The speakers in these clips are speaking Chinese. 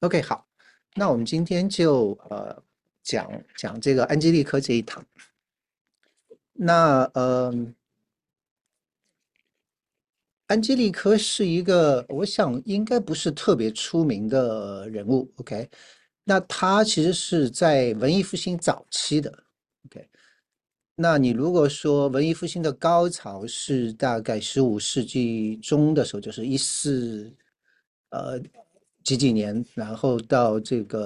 OK，好，那我们今天就讲讲这个安基利科这一堂。那安基利科是一个，我想应该不是特别出名的人物。OK，那他其实是在文艺复兴早期的。OK，那你如果说文艺复兴的高潮是大概15世纪中的时候，就是呃几年，然后到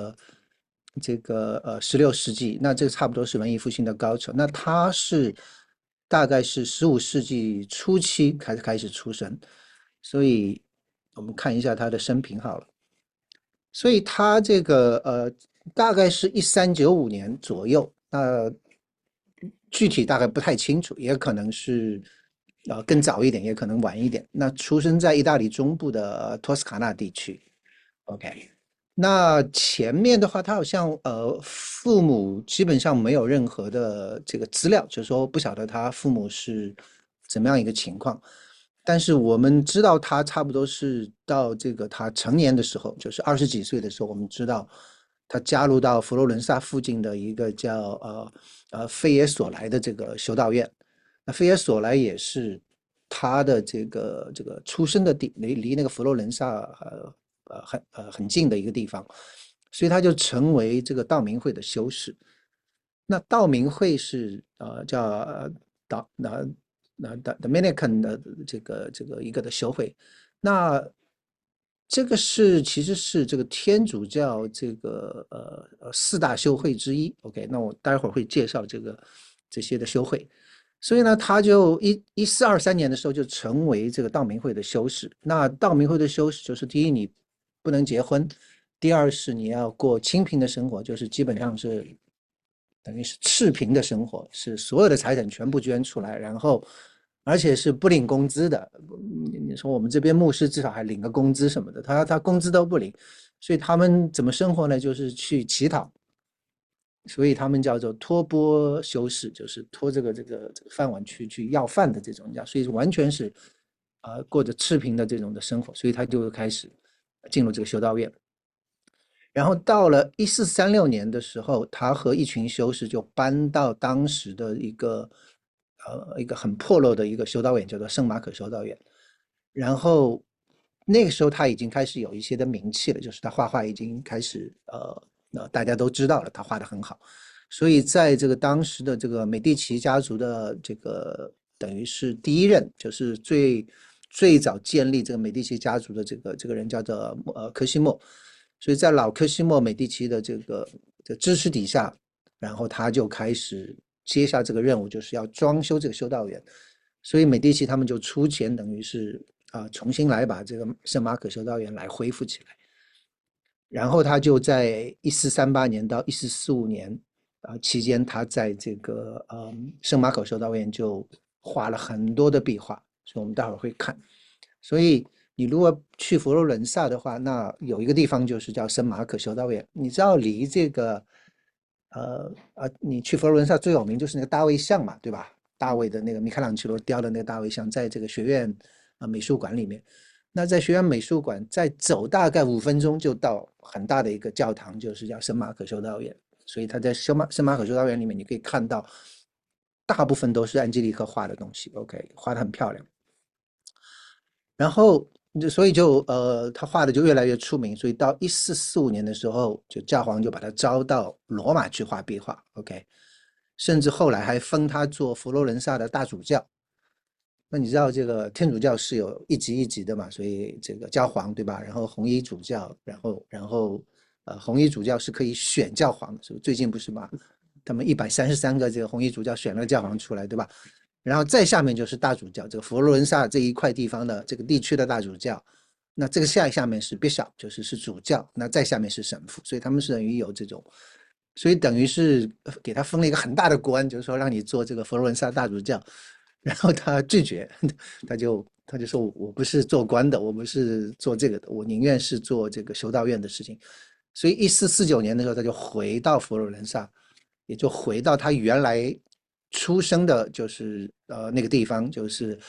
这个16世纪，那这个差不多是文艺复兴的高潮。那他是大概是15世纪初期开始出生，所以我们看一下他的生平好了。所以他这个大概是1395年左右，那具体大概不太清楚，也可能是更早一点，也可能晚一点。那出生在意大利中部的托斯卡纳地区。OK，那前面的话，他好像父母基本上没有任何的这个资料，就是说不晓得他父母是怎么样一个情况。但是我们知道他差不多是到这个他成年的时候，就是20几岁的时候，我们知道他加入到佛罗伦萨附近的一个叫费耶索莱的这个修道院。那费耶索莱也是他的这个出生的地，离那个佛罗伦萨很近的一个地方，所以他就成为这个道明会的修士。那道明会是叫道那 Dominican 的这个一个的修会。那这个其实是这个天主教这个四大修会之一。OK，那我待会儿会介绍这些的修会。所以呢，他就1423年的时候就成为这个道明会的修士。那道明会的修士就是第一，你不能结婚；第二是你要过清贫的生活，就是基本上是等于是赤贫的生活，是所有的财产全部捐出来，然后而且是不领工资的。你说我们这边牧师至少还领个工资什么的，他工资都不领，所以他们怎么生活呢？就是去乞讨。所以他们叫做托钵修士，就是托这个饭碗去要饭的这种叫，所以完全是过着赤贫的这种的生活，所以他就开始进入这个修道院。然后到了1436年的时候，他和一群修士就搬到当时的一个很破落的一个修道院，叫做圣马可修道院。然后那个时候他已经开始有一些的名气了，就是他画画已经开始大家都知道了，他画的很好。所以在这个当时的这个美第奇家族的这个等于是第一任，就是最早建立这个美第奇家族的这个人叫做科西莫。所以在老科西莫美第奇的这个支持底下，然后他就开始接下这个任务，就是要装修这个修道院。所以美第奇他们就出钱，等于是重新来把这个圣马可修道院来恢复起来。然后他就在1438年到1445年期间，他在这个圣马可修道院就画了很多的壁画，所以我们待会儿会看。所以你如果去佛罗伦萨的话，那有一个地方就是叫圣马可修道院。你知道离这个你去佛罗伦萨最有名就是那个大卫像嘛，对吧？大卫的那个米开朗基罗雕的那个大卫像，在这个学院美术馆里面。那在学院美术馆再走大概5分钟就到很大的一个教堂，就是叫圣马可修道院。所以他在圣马可修道院里面，你可以看到大部分都是安吉丽克画的东西，OK，画的很漂亮。然后所以他画的就越来越出名，所以到1445年的时候，就教皇就把他招到罗马去画壁画，OK，甚至后来还封他做佛罗伦萨的大主教。那你知道这个天主教是有一级一级的嘛？所以这个教皇对吧？然后红衣主教，然后红衣主教是可以选教皇的，是不是？最近不是嘛？他们133个这个红衣主教选了教皇出来，对吧？然后再下面就是大主教，这个佛罗伦萨这一块地方的这个地区的大主教。那这个下面是 bishop，就是主教，那再下面是神父，所以他们是等于有这种，所以等于是给他封了一个很大的官，就是说让你做这个佛罗伦萨大主教。然后他拒绝，他就说我不是做官的，我不是做这个的，我宁愿是做这个修道院的事情。所以1449年的时候，他就回到佛罗伦萨，也就回到他原来出生的，就是那个地方，就是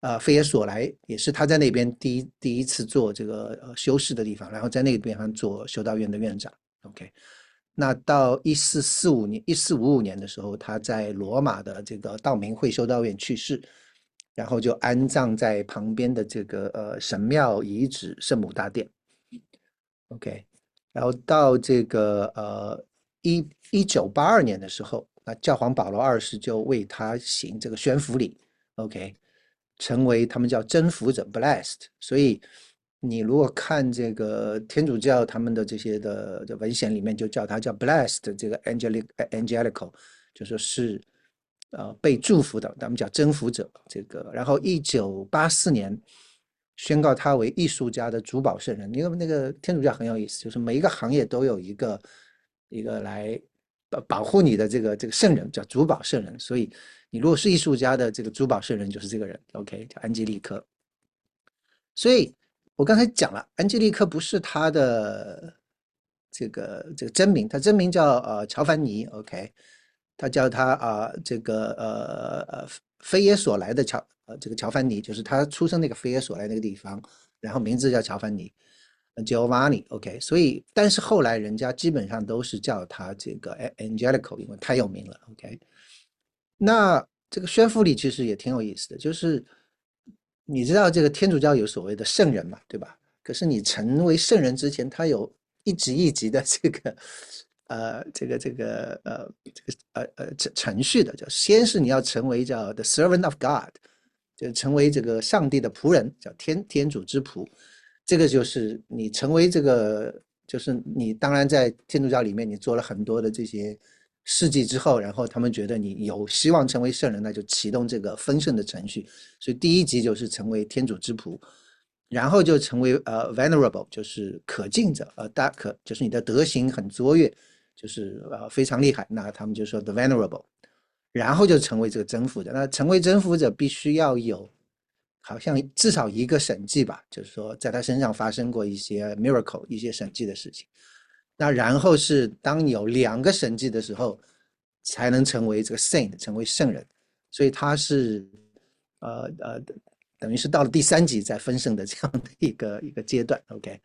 费耶索莱也是他在那边第一次做这个修士的地方，然后在那个地方做修道院的院长。OK，那到1455年的时候，他在罗马的这个道明会修道院去世，然后就安葬在旁边的这个神庙遗址圣母大殿。OK，然后到这个1982年的时候，那教皇保罗2世就为他行这个宣福礼，OK，成为他们叫征服者 （blessed）。所以你如果看这个天主教他们的这些的文献里面，就叫他叫 blessed，这个 angelical，就说是被祝福的，他们叫征服者。这个，然后1984年宣告他为艺术家的主保圣人。因为那个天主教很有意思，就是每一个行业都有一个来保护你的这个圣人，叫主保圣人。所以你如果是艺术家的这个主保圣人，就是这个人，OK，叫安吉利克。所以我刚才讲了，安吉利克不是他的这个真名，他真名叫乔凡尼，OK，他叫他这个菲耶所来的这个乔凡尼，就是他出生那个菲耶所来那个地方，然后名字叫乔凡尼，Giovanni，OK，所以但是后来人家基本上都是叫他这个 Angelico，因为太有名了，OK。那这个宣福礼其实也挺有意思的，就是你知道这个天主教有所谓的圣人嘛，对吧？可是你成为圣人之前，他有一级一级的程序的，叫先是你要成为叫 the servant of God，就成为这个上帝的仆人，叫天主之仆。这个就是你成为这个，就是你当然在天主教里面你做了很多的这些事迹之后，然后他们觉得你有希望成为圣人，那就启动这个分圣的程序。所以第一级就是成为天主之仆，然后就成为venerable，就是可敬者，就是你的德行很卓越，就是非常厉害，那他们就说 the venerable，然后就成为这个征服者。那成为征服者必须要有好像至少一个神迹吧，就是说在他身上发生过一些 miracle， 一些神迹的事情。那然后是当你有2个神迹的时候，才能成为这个 saint， 成为圣人。所以他是呃呃，等于是到了第3级再分圣的这样的一个阶段。OK，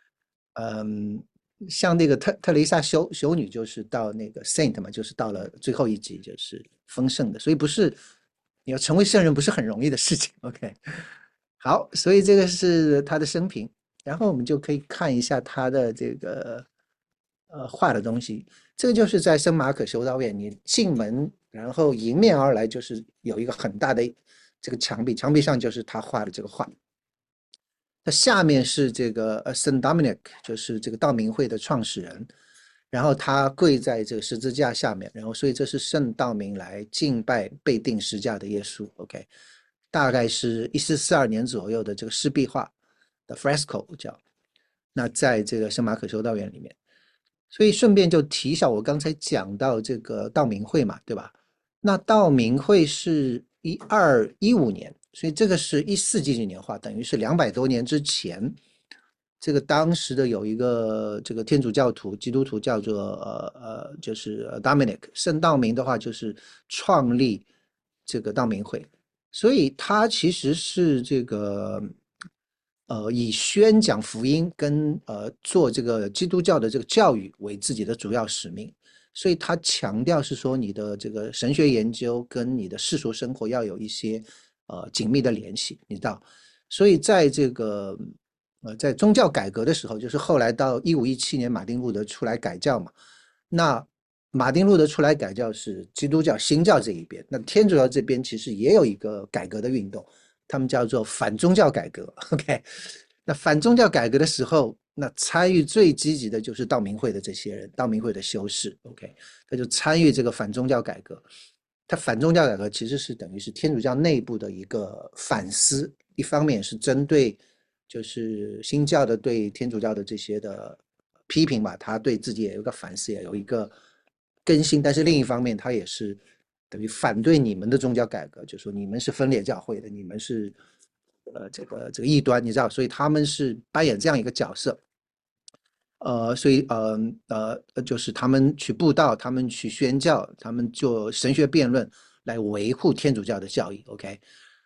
像那个特蕾莎修女就是到那个 saint 嘛，就是到了最后一级就是封圣的。所以不是你要成为圣人不是很容易的事情。OK，好，所以这个是他的生平，然后我们就可以看一下他的这个画的东西。这个就是在圣马可修道院，你进门，然后迎面而来就是有一个很大的这个墙壁，墙壁上就是他画的这个画。它下面是这个圣 Dominic， 就是这个道明会的创始人，然后他跪在这个十字架下面，然后所以这是圣道明来敬拜被钉十架的耶稣。OK，大概是1442年左右的这个湿壁画的 fresco 叫。那在这个圣马可修道院里面，所以顺便就提一下，我刚才讲到这个道明会嘛，对吧？那道明会是1215年，所以这个是14纪年画，等于是200多年之前。这个当时的有一个这个天主教徒、基督徒叫做就是 Dominic， 圣道明的话就是创立这个道明会，所以他其实是这个以宣讲福音跟做这个基督教的这个教育为自己的主要使命，所以他强调是说你的这个神学研究跟你的世俗生活要有一些紧密的联系，你知道，所以在这个在宗教改革的时候，就是后来到1517年马丁路德出来改教嘛，那马丁路德出来改教是基督教新教这一边，那天主教这边其实也有一个改革的运动。他们叫做反宗教改革。OK，那反宗教改革的时候，那参与最积极的就是道明会的这些人，道明会的修士。OK，他就参与这个反宗教改革。他反宗教改革其实是等于是天主教内部的一个反思，一方面是针对就是新教的对天主教的这些的批评吧，他对自己也有一个反思，也有一个更新，但是另一方面他也是等于反对你们的宗教改革，就说你们是分裂教会的，你们是这个异端，你知道，所以他们是扮演这样一个角色。所以就是他们去布道，他们去宣教，他们就神学辩论来维护天主教的教义。OK，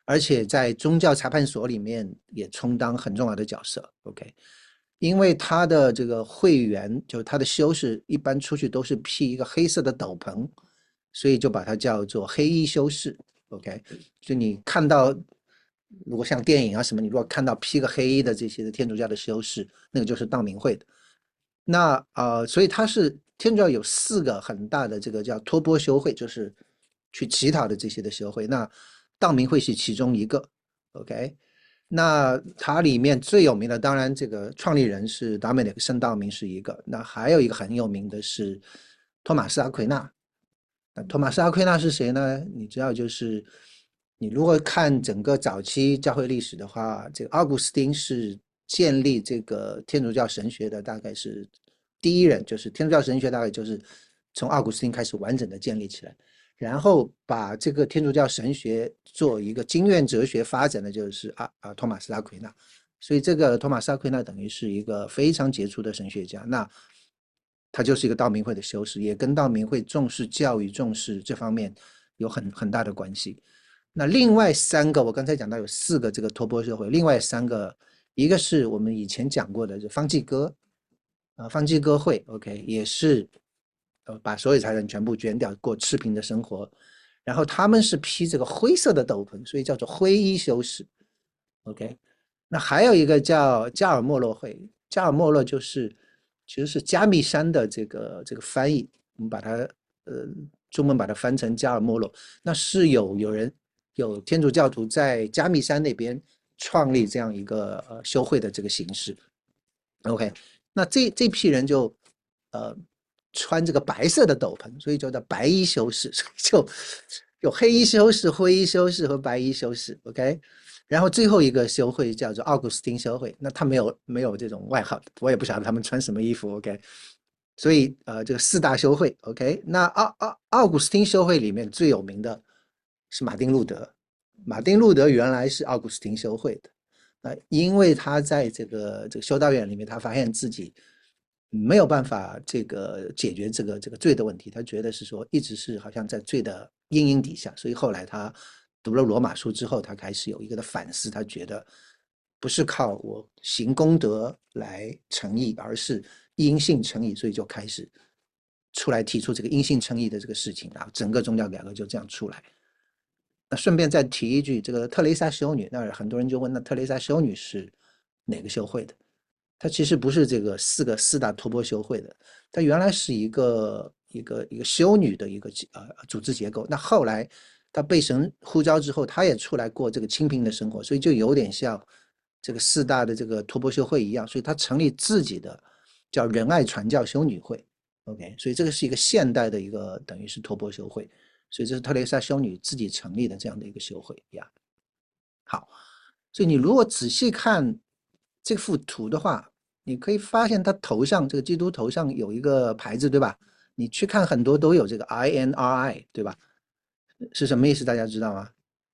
而且在宗教裁判所里面也充当很重要的角色。OK，因为他的这个会员，就是他的修士，一般出去都是披一个黑色的斗篷，所以就把它叫做黑衣修士。OK，就你看到，如果像电影啊什么，你如果看到披个黑衣的这些的天主教的修士，那个就是道明会的。那所以他是天主教有4个很大的这个叫托钵修会，就是去乞讨的这些的修会。那道明会是其中一个。OK，那它里面最有名的，当然这个创立人是达美里克圣道明是一个，那还有一个很有名的是托马斯阿奎那。那托马斯阿奎那是谁呢？你知道，就是你如果看整个早期教会历史的话，这个奥古斯丁是建立这个天主教神学的，大概是第一人，就是天主教神学大概就是从奥古斯丁开始完整的建立起来。然后把这个天主教神学做一个经验哲学发展的就是托马斯阿奎那。所以这个托马斯阿奎那等于是一个非常杰出的神学家。那他就是一个道明会的修士，也跟道明会重视教育、重视这方面有很大的关系。那另外3个，我刚才讲到有4个这个托钵社会，另外3个，一个是我们以前讲过的，就方济各，方济各会 ，OK， 也是把所有财产全部捐掉，过赤贫的生活。然后他们是披这个灰色的斗篷，所以叫做灰衣修士。OK，那还有一个叫加尔默罗会，加尔默罗其实是加密山的这个翻译，我们把它中文把它翻成加尔默罗。那是有天主教徒在加密山那边创立这样一个修会的这个形式。OK，那这批人就呃穿这个白色的斗篷，所以叫做白衣修士，所以就有黑衣修士、灰衣修士和白衣修士。OK，然后最后一个修会叫做奥古斯丁修会，那他没有这种外号，我也不晓得他们穿什么衣服。OK，所以这个4大修会。OK，那奥古斯丁修会里面最有名的是马丁路德，马丁路德原来是奥古斯丁修会的。因为他在这个修道院里面，他发现自己没有办法解决这个罪的问题，他觉得是说一直是好像在罪的阴影底下，所以后来他读了罗马书之后，他开始有一个的反思，他觉得不是靠我行功德来成义，而是因信成义，所以就开始出来提出这个因信称义的这个事情，然后整个宗教改革就这样出来。那顺便再提一句，这个特蕾莎修女，那很多人就问，那特蕾莎修女是哪个修会的？她其实不是这个四大托钵修会的，她原来是一个修女的一个组织结构。那后来她被神呼召之后，她也出来过这个清贫的生活，所以就有点像这个4大的这个托钵修会一样，所以她成立自己的叫仁爱传教修女会。OK，所以这个是一个现代的一个等于是托钵修会。所以这是特蕾莎修女自己成立的这样的一个修会呀。好，所以你如果仔细看这幅图的话，你可以发现他头上这个基督头上有一个牌子，对吧？你去看很多都有这个 INRI，对吧？是什么意思？大家知道吗？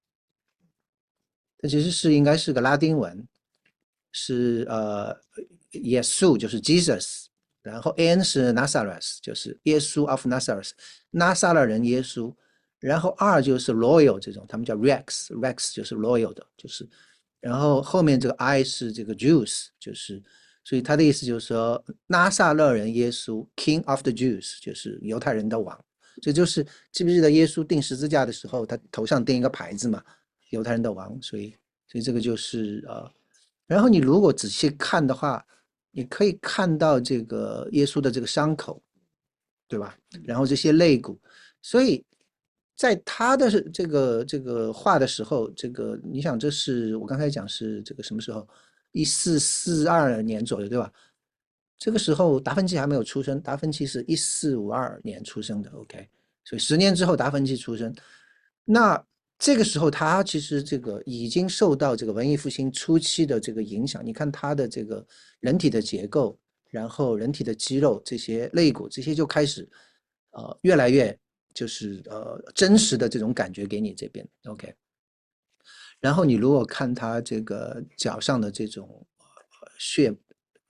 它其实应该是个拉丁文，是耶稣就是 Jesus，然后 N 是 Nazareth，就是耶稣 of Nazareth，拿撒勒人耶稣，然后 R 就是 loyal 这种，他们叫 Rex 就是 loyal 的，就是，然后后面这个 I 是这个 Jews，就是，所以他的意思就是说拿撒勒人耶稣 King of the Jews，就是犹太人的王。这就是记不记得耶稣钉十字架的时候，他头上钉一个牌子嘛，犹太人的王，所以这个就是然后你如果仔细看的话，你可以看到这个耶稣的这个伤口，对吧？然后这些肋骨，所以在他的这个画的时候，这个你想，这是我刚才讲是这个什么时候？1442年左右，对吧？这个时候达芬奇还没有出生，达芬奇是1452年出生的，OK，所以10年之后达芬奇出生。那这个时候他其实这个已经受到这个文艺复兴初期的这个影响。你看他的这个人体的结构，然后人体的肌肉这些肋骨这些就开始越来越就是真实的这种感觉给你这边 OK。然后你如果看他这个脚上的这种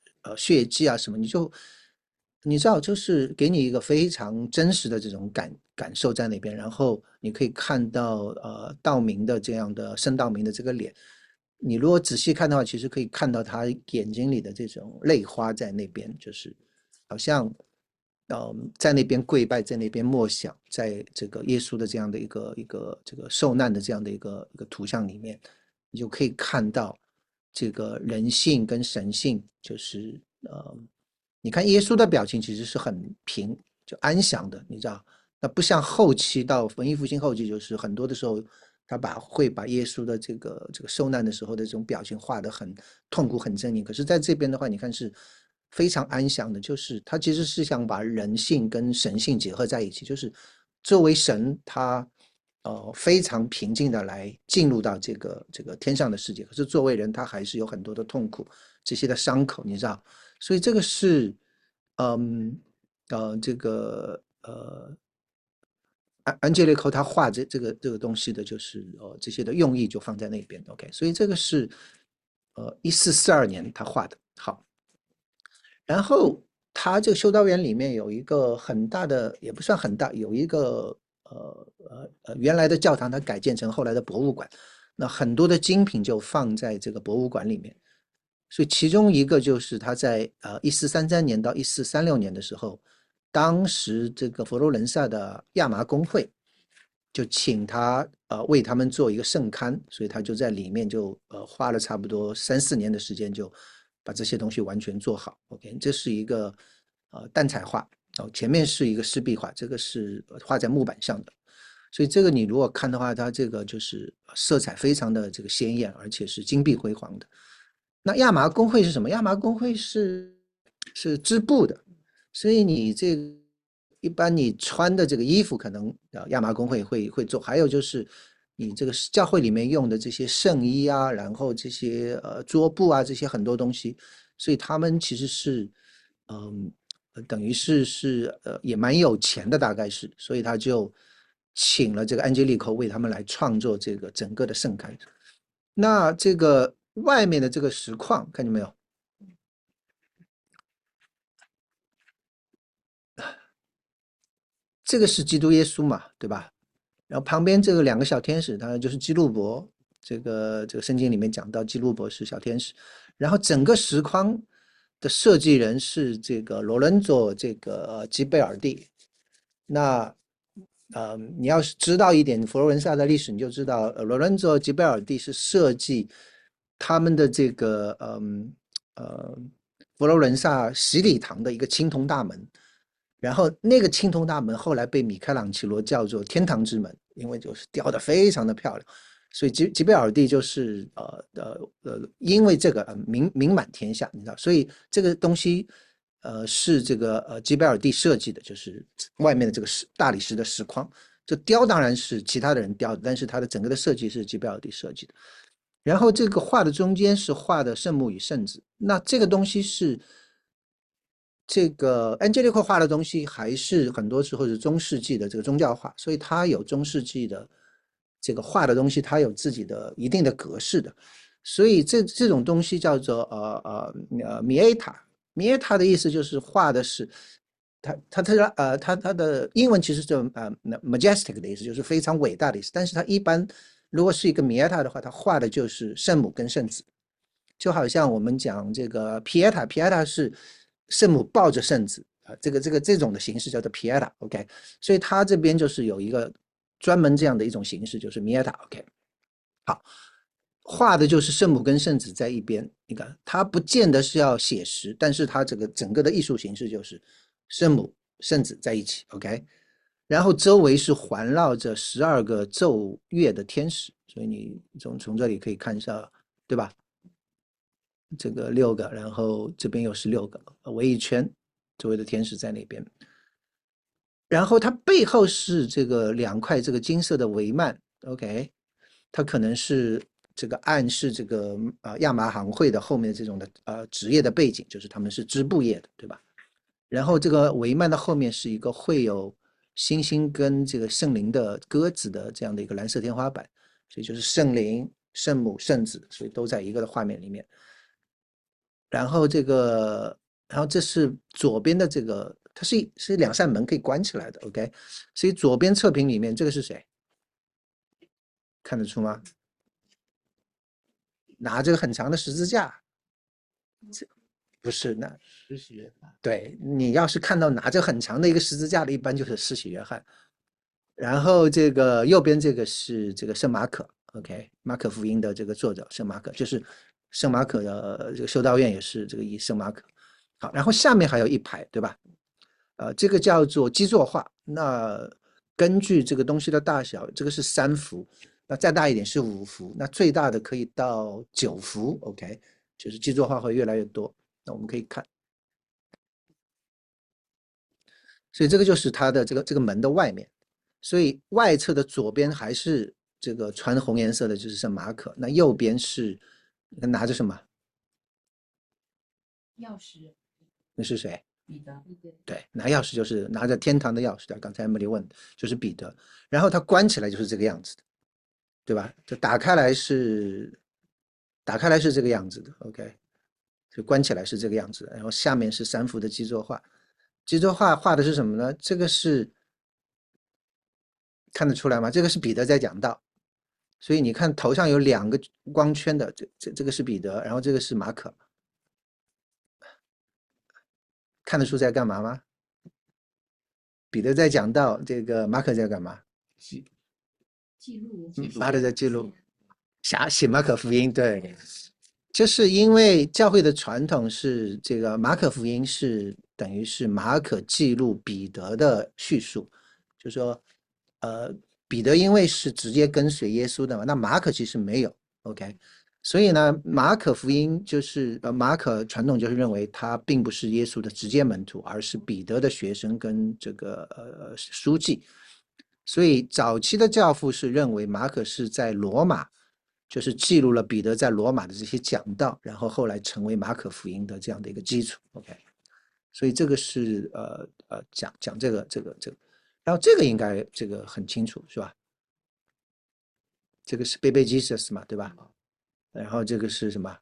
血迹啊什么，你知道就是给你一个非常真实的这种感受在那边，然后你可以看到道明的这样的圣道明的这个脸，你如果仔细看的话，其实可以看到他眼睛里的这种泪花在那边，就是好像在那边跪拜，在那边默想，在这个耶稣的这样的一个这个受难的这样的一个图像里面，你就可以看到这个人性跟神性，就是你看耶稣的表情其实是很平，就安详的，你知道，那不像后期到文艺复兴后期，就是很多的时候，他会把耶稣的这个受难的时候的这种表情画得很痛苦、很狰狞。可是在这边的话，你看是非常安详的，就是他其实是想把人性跟神性结合在一起，就是作为神，他非常平静的来进入到这个天上的世界，可是作为人，他还是有很多的痛苦，这些的伤口，你知道。所以这个是，这个安杰利科他画这个东西的，就是这些的用意就放在那边，OK，所以这个是1442年他画的。好，然后他这个修道院里面有一个很大的，也不算很大，有一个原来的教堂，它改建成后来的博物馆，那很多的精品就放在这个博物馆里面。所以其中一个就是他在1433年到1436年的时候，当时这个佛罗伦萨的亚麻工会就请他为他们做一个圣龛，所以他就在里面就花了差不多3、4年的时间就把这些东西完全做好。OK，这是一个蛋彩画前面是一个湿壁画，这个是画在木板上的。所以这个你如果看的话，它这个就是色彩非常的这个鲜艳，而且是金碧辉煌的。那亚麻工会是什么？亚麻工会是织布的，所以你这个一般你穿的这个衣服可能亚麻工会做，还有就是你这个教会里面用的这些圣衣啊，然后这些桌布啊，这些很多东西，所以他们其实是等于是也蛮有钱的，大概是，所以他就请了这个安吉利科为他们来创作这个整个的圣龛。那这个外面的这个实况看见没有？这个是基督耶稣嘛，对吧？然后旁边这个两个小天使，当然就是基路伯。这个圣经里面讲到基路伯是小天使，然后整个实况的设计人是这个罗伦佐这个吉贝尔蒂。那你要是知道一点佛罗伦萨的历史，你就知道罗伦佐吉贝尔蒂是设计他们的这个呃佛罗伦萨洗礼堂的一个青铜大门。然后那个青铜大门后来被米开朗基罗叫做天堂之门，因为就是雕的非常的漂亮，所以吉贝尔蒂就是因为这个名满天下，你知道，所以这个东西是这个吉贝尔蒂设计的，就是外面的这个大理石的石框，这雕当然是其他的人雕的，但是它的整个的设计是吉贝尔蒂设计的。然后这个画的中间是画的圣母与圣子，那这个东西是这个 Angelico 画的东西，还是很多时候是中世纪的这个宗教画，所以它有中世纪的这个画的东西，它有自己的一定的格式的，所以这种东西叫做mieta 的意思就是画的是它的英文其实是majestic 的意思，就是非常伟大的意思，但是它一般如果是一个 mieta 的话，它画的就是圣母跟圣子。就好像我们讲这个 Pieta 是圣母抱着圣子啊，这种的形式叫做 Pieta，OK，所以它这边就是有一个专门这样的一种形式，就是 Mieta，OK，好，画的就是圣母跟圣子在一边，你看它不见得是要写实，但是它这个整个的艺术形式就是圣母圣子在一起，OK，然后周围是环绕着12个奏乐的天使，所以你从这里可以看一下，对吧？这个6个，然后这边又是6个，围一圈，周围的天使在那边。然后它背后是这个2块这个金色的帷幔，OK，它可能是这个暗示这个亚麻行会的后面这种的职业的背景，就是他们是织布业的，对吧？然后这个帷幔的后面是一个会有星星跟这个圣灵的鸽子的这样的一个蓝色天花板，所以就是圣灵、圣母、圣子，所以都在一个的画面里面。然后这个，然后这是左边的这个它是两扇门可以关起来的。OK，所以左边侧屏里面这个是谁？看得出吗？拿着个很长的十字架，不是那施洗约翰。 对你要是看到拿着很长的一个十字架的，一般就是施洗约翰。然后这个右边这个是这个圣马可，OK，马可福音的这个作者圣马可，就是圣马可的这个修道院也是这个以圣马可。好，然后下面还有一排，对吧？这个叫做基座画。那根据这个东西的大小，这个是3幅，那再大一点是5幅，那最大的可以到9幅，OK，就是基座画会越来越多。那我们可以看，所以这个就是它的这个门的外面。所以外侧的左边还是这个穿红颜色的，就是圣马可。那右边是拿着什么？ 钥匙。 那是谁？ 彼得。 对，拿钥匙就是拿着天堂的钥匙的。刚才 Emily 问的就是彼得，然后他关起来就是这个样子的，对吧？就打开来是这个样子的，OK，就关起来是这个样子的。然后下面是3幅的基座画，基座画画的是什么呢？这个是看得出来吗？这个是彼得在讲道。所以你看头上有2个光圈的，这个是彼得，然后这个是马可，看得出在干嘛吗？彼得在讲道，这个马可在干嘛？ 记录。 马可在记录，写马可福音，对，就是因为教会的传统是这个马可福音是等于是马可记录彼得的叙述，就说彼得因为是直接跟随耶稣的嘛，那马可其实没有 OK，所以呢马可福音就是马可传统就是认为他并不是耶稣的直接门徒，而是彼得的学生跟这个书记，所以早期的教父是认为马可是在罗马。就是记录了彼得在罗马的这些讲道，然后后来成为马可福音的这样的一个基础。OK，所以这个是讲这个，然后这个应该这个很清楚是吧？这个是 Baby Jesus 嘛，对吧？然后这个是什么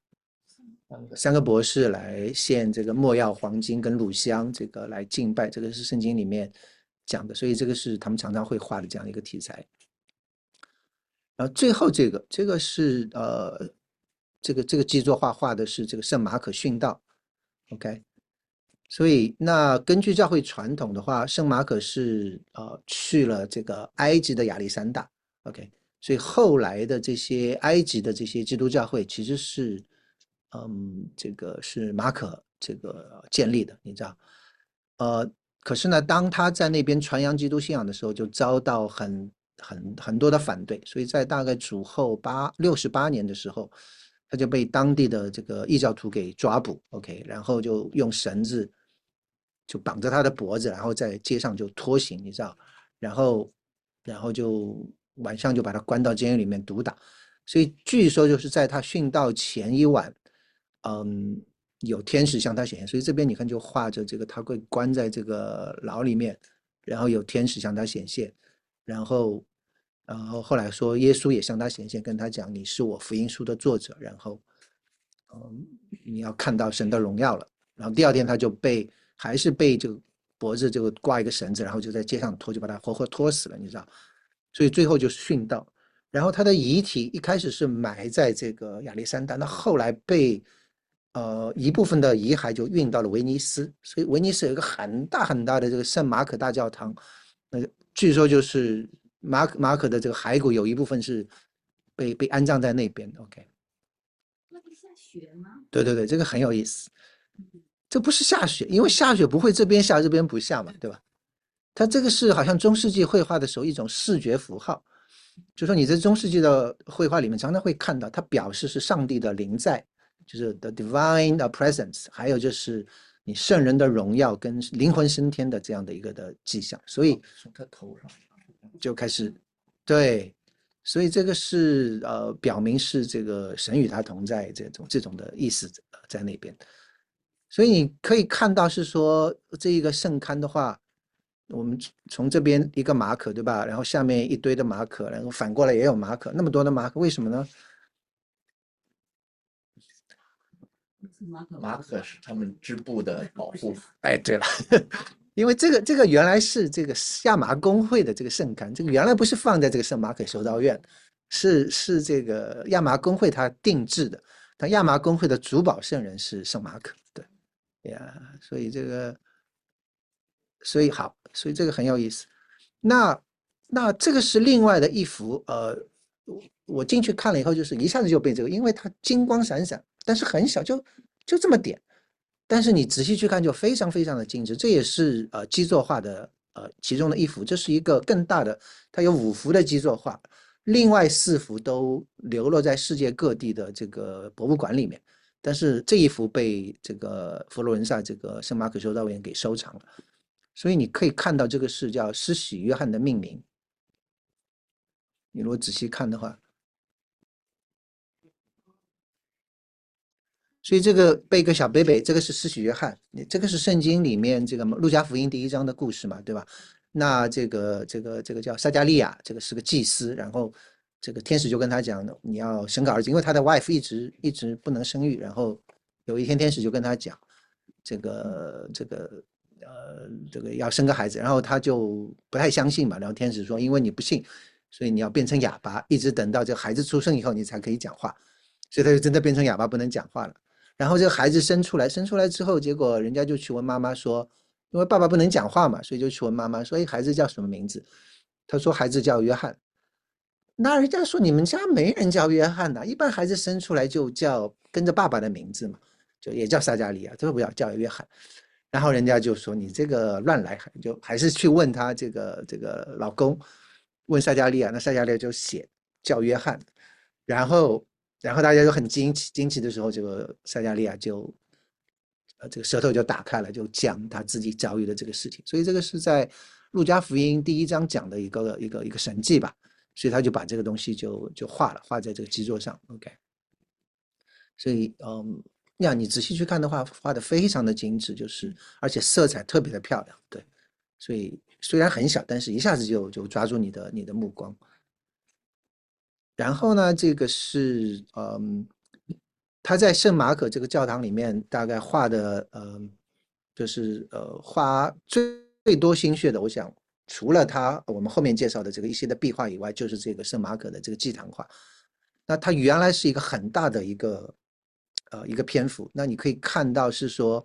？3个博士来献这个没药、黄金跟乳香，这个来敬拜，这个是圣经里面讲的，所以这个是他们常常会画的这样的一个题材。然后最后这个是这个基座画的是这个圣马可殉道 ，OK，所以那根据教会传统的话，圣马可是去了这个埃及的亚历山大 ，OK，所以后来的这些埃及的这些基督教会其实是这个是马可这个建立的，你知道，可是呢，当他在那边传扬基督信仰的时候，就遭到很多的反对，所以在大概主后68年的时候，他就被当地的这个异教徒给抓捕，OK，然后就用绳子就绑着他的脖子，然后在街上就拖行，你知道，然后就晚上就把他关到监狱里面毒打，所以据说就是在他殉道前一晚，有天使向他显现，所以这边你看就画着这个他会关在这个牢里面，然后有天使向他显现，然后后来说耶稣也向他显现，跟他讲你是我福音书的作者，然后你要看到神的荣耀了。然后第2天他就还是被这个脖子这个挂一个绳子，然后就在街上拖，就把他活活拖死了，你知道？所以最后就是殉道。然后他的遗体一开始是埋在这个亚历山大，那后来被一部分的遗骸就运到了威尼斯，所以威尼斯有一个很大很大的这个圣马可大教堂，据说就是马可的这个骸骨有一部分是被安葬在那边。OK， 那不是下雪吗？ 对对对，这个很有意思。这不是下雪，因为下雪不会这边下这边不下嘛，对吧？它这个是好像中世纪绘画的时候一种视觉符号，就说你在中世纪的绘画里面常常会看到，它表示是上帝的临在，就是 the divine presence，还有就是你圣人的荣耀跟灵魂升天的这样的一个的迹象，所以从他头上就开始对，所以这个是表明是这个神与他同在这种的意思在那边。所以你可以看到是说这一个圣龛的话，我们从这边一个马可，对吧？然后下面一堆的马可，然后反过来也有马可，那么多的马可，为什么呢？ 马可是他们支部的保护。 哎，对了， 因为这个原来是这个亚麻公会的这个圣龛，这个原来不是放在这个圣马可修道院，是这个亚麻公会它定制的，但亚麻公会的主保圣人是圣马可，对呀，所以这个，所以好，所以这个很有意思。那这个是另外的一幅，我进去看了以后，就是一下子就被这个，因为它金光闪闪，但是很小，就这么点，但是你仔细去看，就非常非常的精致。这也是基座画的其中的一幅，这是一个更大的，它有5幅的基座画，另外4幅都流落在世界各地的这个博物馆里面，但是这一幅被这个佛罗伦萨这个圣马可修道院给收藏了。所以你可以看到这个是叫施洗约翰的命名。你如果仔细看的话，所以这个背个小贝贝，这个是施洗约翰，这个是圣经里面这个路加福音第1章的故事嘛，对吧？那这个叫撒加利亚，这个是个祭司，然后这个天使就跟他讲，你要生个儿子，因为他的 wife 一直不能生育，然后有一天天使就跟他讲，这个要生个孩子，然后他就不太相信嘛，然后天使说，因为你不信，所以你要变成哑巴，一直等到这个孩子出生以后，你才可以讲话，所以他就真的变成哑巴，不能讲话了。然后这个孩子生出来之后，结果人家就去问妈妈说，因为爸爸不能讲话嘛，所以就去问妈妈说，哎，孩子叫什么名字？他说孩子叫约翰。那人家说你们家没人叫约翰呐、一般孩子生出来就叫跟着爸爸的名字嘛，就也叫撒加利亚，这个不要叫约翰。然后人家就说你这个乱来，就还是去问他这个老公，问撒加利亚，那撒加利亚就写叫约翰，然后大家就很惊奇的时候，这个撒加利亚就这个舌头就打开了，就讲他自己遭遇的这个事情，所以这个是在路加福音第1章讲的一个神迹吧，所以他就把这个东西就画在这个基座上，OK。所以你仔细去看的话，画的非常的精致，就是而且色彩特别的漂亮，对，所以虽然很小，但是一下子就抓住你的目光。然后呢，这个是他在圣马可这个教堂里面大概画的就是花最多心血的，我想除了我们后面介绍的这个一些的壁画以外，就是这个圣马可的这个祭坛画。那它原来是一个很大的一个篇幅，那你可以看到是说，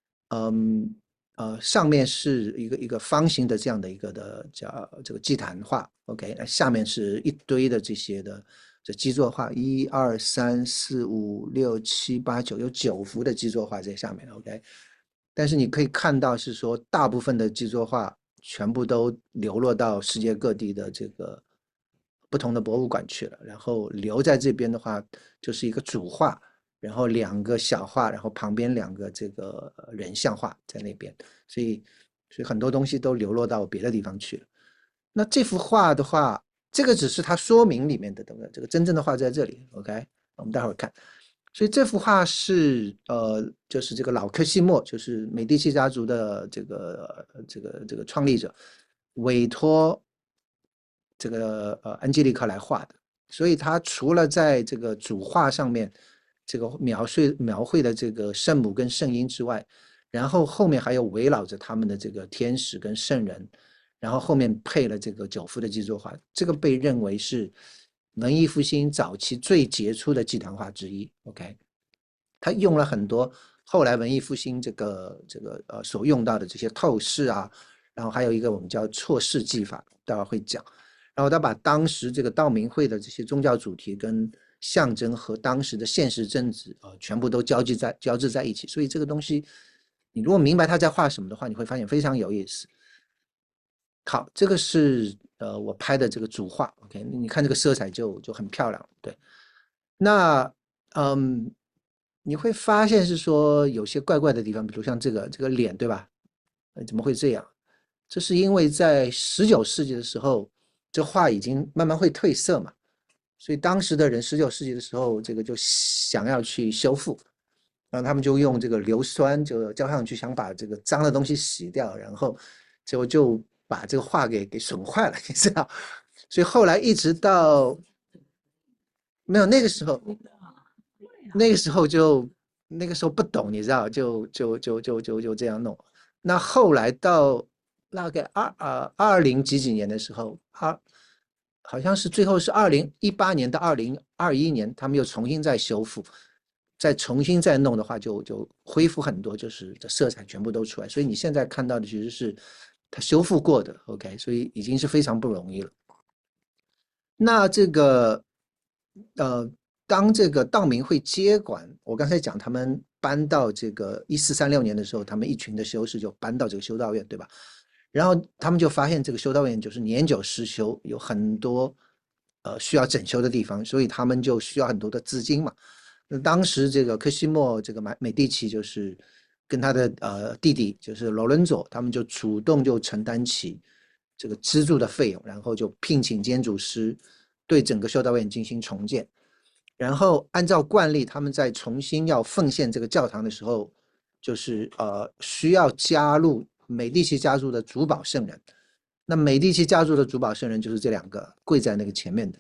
上面是一个方形的这样的一个的叫这个祭坛画，OK，那下面是一堆的这些的这基座画，1、2、3、4、5、6、7、8、9，有9幅的基座画在下面，OK。但是你可以看到是说，大部分的基座画全部都流落到世界各地的这个不同的博物馆去了，然后留在这边的话，就是一个主画，然后2个小画，然后旁边2个这个人像画在那边，所以很多东西都流落到别的地方去了。那这幅画的话，这个只是它说明里面的东西，这个真正的画在这里，OK，我们待会儿看。所以这幅画是就是这个老科西莫，就是美第奇家族的这个创立者，委托这个安吉丽克来画的。所以他除了在这个主画上面这个描绘的这个圣母跟圣婴之外，然后后面还有围绕着他们的这个天使跟圣人，然后后面配了这个9幅的基座画，这个被认为是文艺复兴早期最杰出的祭坛画之一。OK，他用了很多后来文艺复兴这个所用到的这些透视啊，然后还有一个我们叫错视技法，待会儿会讲。然后他把当时这个道明会的这些宗教主题跟象征和当时的现实政治全部都交织在一起，所以这个东西你如果明白他在画什么的话，你会发现非常有意思。好，这个是我拍的这个主画，OK，你看这个色彩就很漂亮，对。那你会发现是说有些怪怪的地方，比如像这个脸，对吧？怎么会这样？这是因为在19世纪的时候，这画已经慢慢会褪色嘛，所以当时的人19世纪的时候，这个就想要去修复，然后他们就用这个硫酸就浇上去，想把这个脏的东西洗掉，然后结果就把这个画给损坏了，你知道？所以后来一直到没有那个时候，那个时候就那个时候不懂，你知道，就这样弄。 那后来到大概20几几年的时候，好像是最后是2018年到2021年，他们又重新再修复，再重新再弄的话就恢复很多，就是这色彩全部都出来。所以你现在看到的其实是它修复过的，OK，所以已经是非常不容易了。那这个呃，当这个道明会接管，我刚才讲他们搬到这个1436年的时候，他们一群的修士就搬到这个修道院，对吧？然后他们就发现这个修道院就是年久失修，有很多需要整修的地方，所以他们就需要很多的资金嘛。那当时这个科西莫这个美第奇就是跟他的弟弟就是罗伦佐，他们就主动就承担起这个资助的费用，然后就聘请建筑师对整个修道院进行重建。然后按照惯例，他们在重新要奉献这个教堂的时候，就是需要加入美第奇家族的主保圣人。那美第奇家族的主保圣人就是这两个跪在那个前面的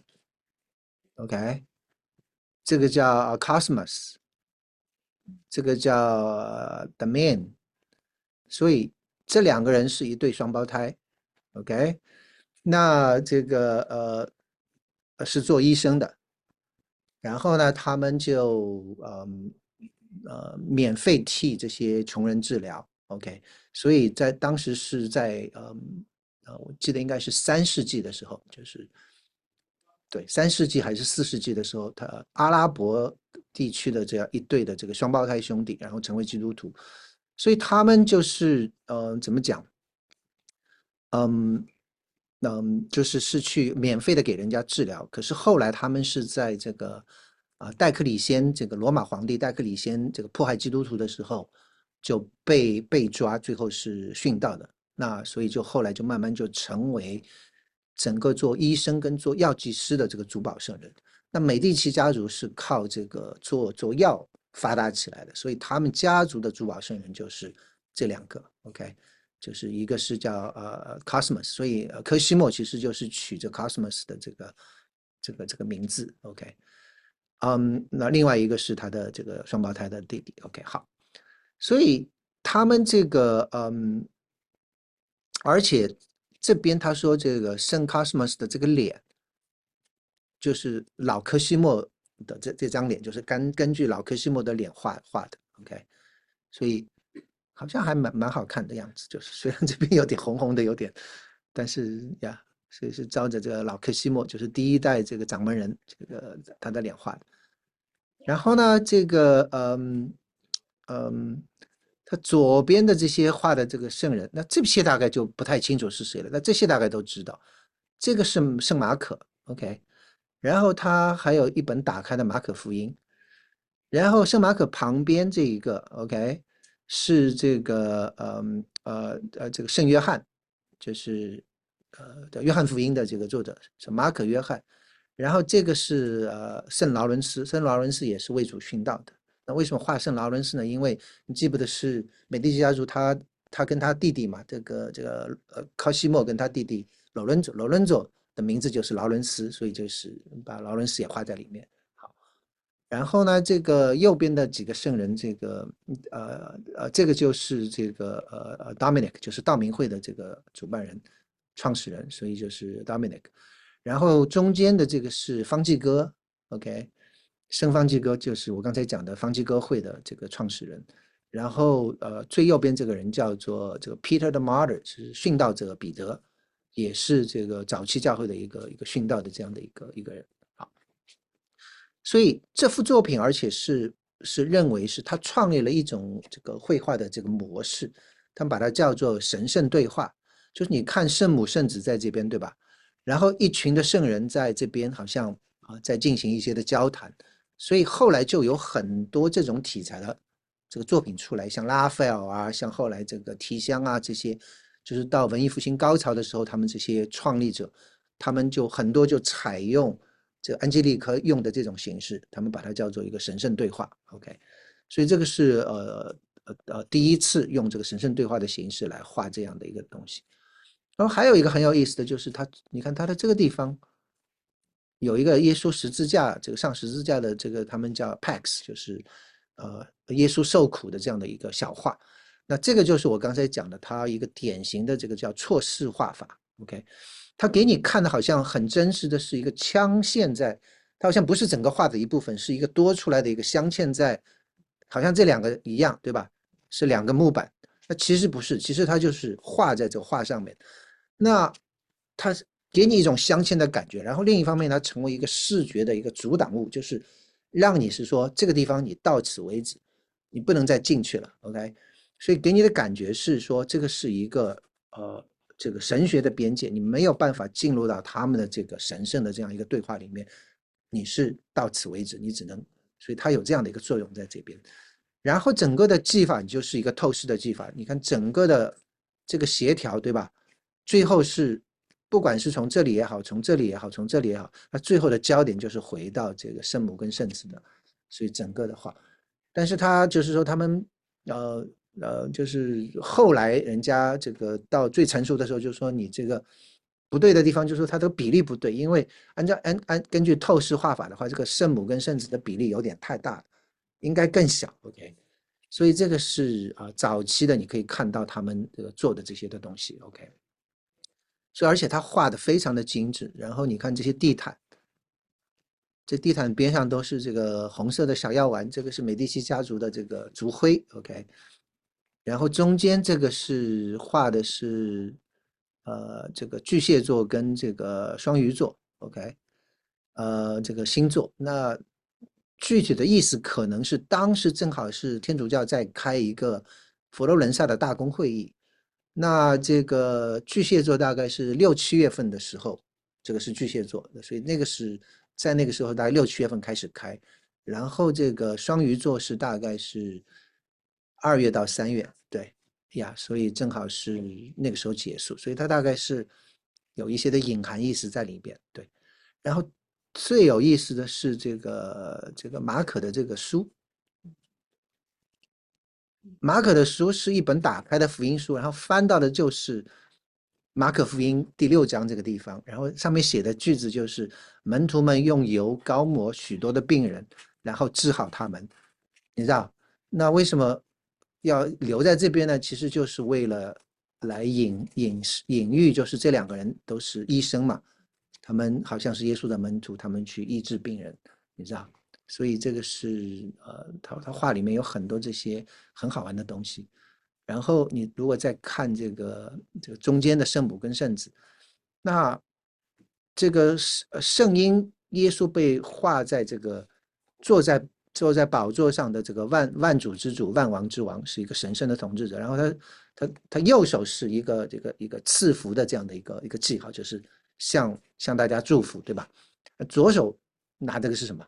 ，OK，这个叫 Cosmas，这个叫Damian，所以这两个人是一对双胞胎，OK，那这个是做医生的，然后呢，他们就免费替这些穷人治疗，OK，所以在当时是在我记得应该是3世纪的时候，就是对3世纪还是4世纪的时候，他阿拉伯地区的这样一对的这个双胞胎兄弟，然后成为基督徒，所以他们就是怎么讲？嗯就是去免费的给人家治疗。可是后来他们是在这个戴克里先这个罗马皇帝戴克里先这个迫害基督徒的时候就被抓，最后是殉道的。那所以就后来就慢慢就成为整个做医生跟做药剂师的这个主保圣人。那美第奇家族是靠这个做药发达起来的，所以他们家族的主保圣人就是这两个，OK。就是一个是叫Cosmos，所以科西莫其实就是取这 Cosmos 的这个名字，OK，那另外一个是他的这个双胞胎的弟弟，OK，好，所以他们这个而且这边他说这个圣 Cosmos 的这个脸就是老科西莫的这张脸，就是根据老科西莫的脸画的，OK，所以好像还蛮好看的样子，就是虽然这边有点红红的，有点，但是呀，所以是照着这个老科西莫，就是第一代这个掌门人这个他的脸画的。然后呢，这个他左边的这些画的这个圣人，那这些大概就不太清楚是谁了，那这些大概都知道，这个是圣马可，OK，然后他还有一本打开的马可福音，然后圣马可旁边这一个，OK，是这个这个圣约翰，就是约翰福音的这个作者是马可约翰，然后这个是圣劳伦斯，圣劳伦斯也是为主殉道的。那为什么画圣劳伦斯呢？因为你记不得是美第奇家族他跟他弟弟嘛，这个考西莫跟他弟弟罗伦佐的名字就是劳伦斯，所以就是把劳伦斯也画在里面。好，然后呢，这个右边的几个圣人，这个就是这个Dominic，就是道明会的这个主办人、创始人，所以就是 Dominic。然后中间的这个是方济各，OK，圣方济各就是我刚才讲的方济各会的这个创始人。然后最右边这个人叫做这个 Peter the Martyr，是殉道者彼得，也是这个早期教会的一个殉道的这样的一个人。好，所以这幅作品，而且是认为是他创立了一种这个绘画的这个模式，他们把它叫做神圣对话，就是你看圣母圣子在这边，对吧？然后一群的圣人在这边好像在进行一些的交谈，所以后来就有很多这种题材的这个作品出来，像拉斐尔啊，像后来这个提香啊这些，就是到文艺复兴高潮的时候，他们这些创立者，他们就很多就采用这个安吉丽可用的这种形式，他们把它叫做一个神圣对话，OK，所以这个是第一次用这个神圣对话的形式来画这样的一个东西。然后还有一个很有意思的就是他，你看他的这个地方有一个耶稣十字架，这个上十字架的这个他们叫 Pax，就是耶稣受苦的这样的一个小画。 那这个就是我刚才讲的，它一个典型的这个叫错视画法。OK，它给你看的好像很真实的是一个镶嵌在，它好像不是整个画的一部分，是一个多出来的一个镶嵌在，好像这两个一样，对吧？是两个木板，那其实不是，其实它就是画在这个画上面。那它给你一种镶嵌的感觉，然后另一方面它成为一个视觉的一个阻挡物，就是让你是说这个地方你到此为止，你不能再进去了。OK，所以给你的感觉是说这个是一个这个神学的边界，你没有办法进入到他们的这个神圣的这样一个对话里面，你是到此为止，你只能，所以它有这样的一个作用在这边。然后整个的技法你就是一个透视的技法，你看整个的这个协调，对吧？最后是不管是从这里也好，从这里也好，从这里也好，它最后的焦点就是回到这个圣母跟圣子的，所以整个的话，但是他就是说他们就是后来人家这个到最成熟的时候，就说你这个不对的地方，就是说它的比例不对，因为根据透视画法的话，这个圣母跟圣子的比例有点太大了，应该更小。OK，所以这个是早期的，你可以看到他们这个做的这些的东西。OK，所以而且他画的非常的精致，然后你看这些地毯。这地毯边上都是这个红色的小药丸，这个是美第奇家族的这个族徽，OK。然后中间这个是画的是，这个巨蟹座跟这个双鱼座，OK，这个星座。那具体的意思可能是当时正好是天主教在开一个佛罗伦萨的大公会议，那这个巨蟹座大概是6、7月份的时候，这个是巨蟹座，所以那个是在那个时候大概6、7月份开始开，然后这个双鱼座是大概是2月到3月，对呀，所以正好是那个时候结束，所以它大概是有一些的隐含意思在里边，对。然后最有意思的是这个马可的这个书，马可的书是一本打开的福音书，然后翻到的就是马可福音第6章这个地方，然后上面写的句子就是门徒们用油膏抹许多的病人，然后治好他们。你知道，那为什么要留在这边呢？其实就是为了来隐喻，就是这两个人都是医生嘛，他们好像是耶稣的门徒，他们去医治病人，你知道。所以这个是他画里面有很多这些很好玩的东西。然后你如果再看这个中间的圣母跟圣子，那这个圣婴耶稣被画在这个坐在坐在宝座上的这个万主之主、万王之王，是一个神圣的统治者。然后他右手是一个赐福的这样的一个记号，就是向大家祝福，对吧？左手拿这个是什么？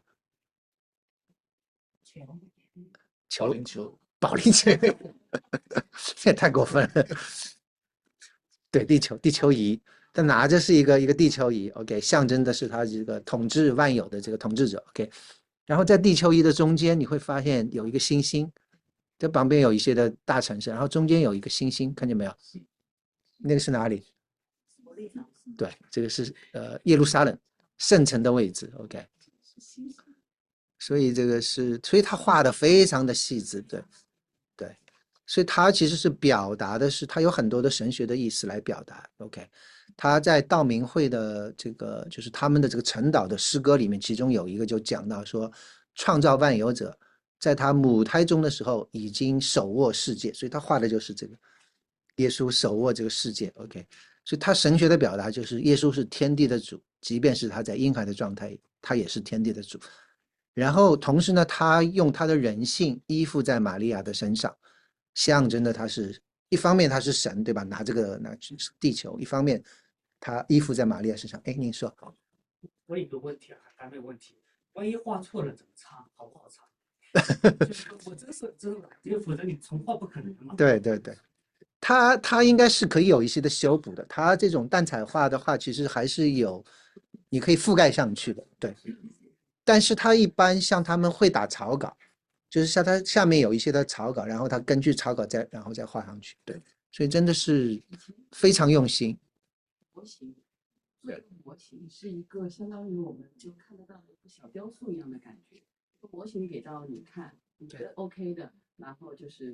球，保龄球，这也太过分了。对，地球仪，他拿着是一个地球仪，OK，象征的是他这个统治万有的这个统治者，OK。然后在地球仪的中间，你会发现有一个星星，这旁边有一些的大城市，然后中间有一个星星，看见没有？那个是哪里？对，这个是耶路撒冷圣城的位置，OK。所以这个是，所以他画的非常的细致，对对，所以他其实是表达的是，他有很多的神学的意思来表达，OK。他在道明会的这个就是他们的这个晨祷的诗歌里面，其中有一个就讲到说，创造万有者在他母胎中的时候已经手握世界，所以他画的就是这个耶稣手握这个世界，OK。所以他神学的表达就是耶稣是天地的主，即便是他在婴孩的状态，他也是天地的主。然后同时呢，他用他的人性依附在玛利亚的身上，象征的他是一方面他是神，对吧？拿这个拿地球，一方面他依附在玛利亚身上。哎，您说。 我有个问题啊，还没有问题。万一画错了怎么擦？好不好擦？就是我真是，因为否则你重画不可能嘛。 对对对，他应该是可以有一些的修补的。他这种淡彩画的话，其实还是有，你可以覆盖上去的。对，但是他一般像他们会打草稿，就是像他下面有一些的草稿，然后他根据草稿然后再画上去。对，所以真的是非常用心。 模型，做一个模型是一个相当于我们就看得到的一个小雕塑一样的感觉。一个模型给到你看，你觉得 OK 的，然后就是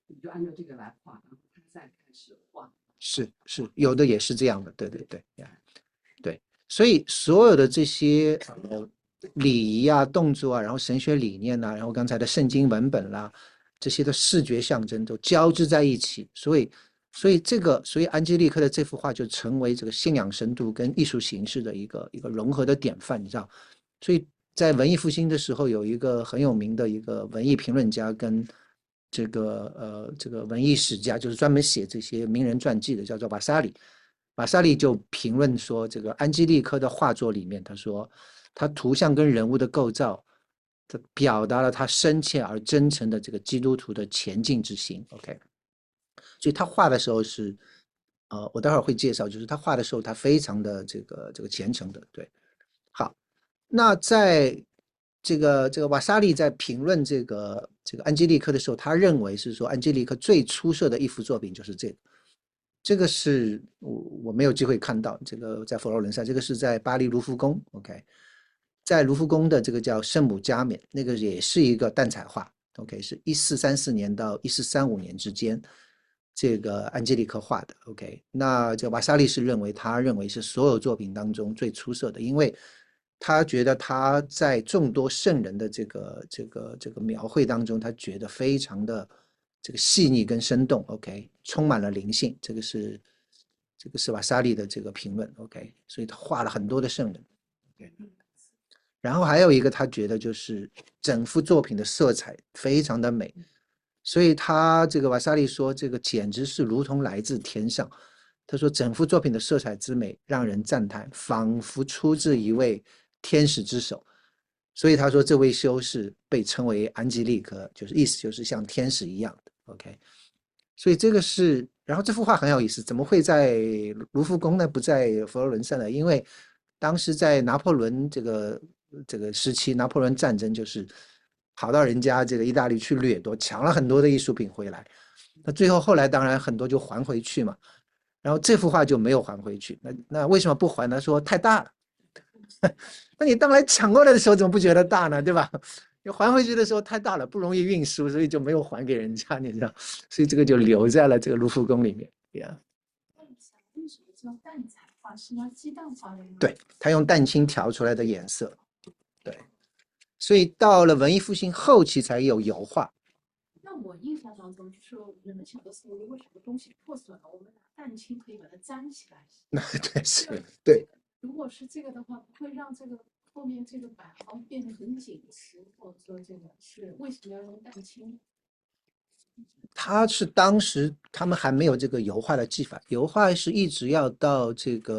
你就按照这个来画，然后他再开始画。 是有的也是这样的，对对对呀，对，所以所有的这些礼仪啊、动作啊，然后神学理念呐、然后刚才的圣经文本啦，这些的视觉象征都交织在一起，所以安吉丽克的这幅画就成为这个信仰深度跟艺术形式的一个融合的典范，你知道？所以在文艺复兴的时候，有一个很有名的一个文艺评论家跟这个文艺史家，就是专门写这些名人传记的，叫做瓦萨里。瓦萨利就评论说，这个安基利科的画作里面，他说他图像跟人物的构造，他表达了他深切而真诚的这个基督徒的前进之心。OK，所以他画的时候是，我待会儿会介绍，就是他画的时候他非常的这个虔诚的。对，好，那在这个瓦萨利在评论这个安吉丽科的时候，他认为是说安吉丽科最出色的一幅作品就是这个。这个是我没有机会看到，这个在佛罗伦萨，这个是在巴黎卢浮宫 ，OK，在卢浮宫的这个叫圣母加冕，那个也是一个蛋彩画，OK，是1434年到1435年之间，这个安吉丽克画的，OK，那这瓦萨利是他认为是所有作品当中最出色的，因为他觉得他在众多圣人的这个描绘当中，他觉得非常的这个细腻跟生动，OK，充满了灵性，这个是瓦萨利的这个评论，OK，所以他画了很多的圣人，OK，然后还有一个他觉得就是整幅作品的色彩非常的美，所以他这个瓦萨利说这个简直是如同来自天上。他说整幅作品的色彩之美让人赞叹，仿佛出自一位天使之手。所以他说这位修士被称为安吉丽克，就是意思就是像天使一样的。OK，所以这个是，然后这幅画很有意思，怎么会在卢浮宫呢？不在佛罗伦萨呢？因为当时在拿破仑这个时期，拿破仑战争就是跑到人家这个意大利去掠夺，抢了很多的艺术品回来。那最后后来当然很多就还回去嘛，然后这幅画就没有还回去。那为什么不还呢？说太大了。那你当来抢过来的时候怎么不觉得大呢？对吧？你还回去的时候太大了，不容易运输，所以就没有还给人家，你知道？所以这个就留在了这个卢浮宫里面。呀， 为什么叫蛋彩画？是拿鸡蛋画的吗？ 对，他用蛋清调出来的颜色。对，所以到了文艺复兴后期才有油画。 那我印象当中，就是人们小的时候，如果什么东西破损了，我们拿蛋清可以把它粘起来。 那对是，对。 如果是这个的话，不会让这个后面这个版行变得很紧实，或者说这个是为什么要用蛋清？ 他是当时他们还没有这个油画的技法，油画是一直要到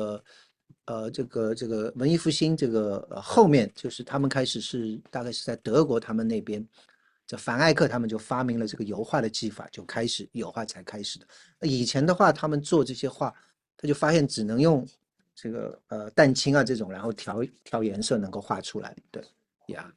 这个文艺复兴后面，就是他们开始是大概是在德国他们那边，这凡艾克他们就发明了这个油画的技法，就开始油画才开始的。那以前的话，他们做这些画，他就发现只能用这个蛋清啊这种，然后调颜色能够画出来，对呀。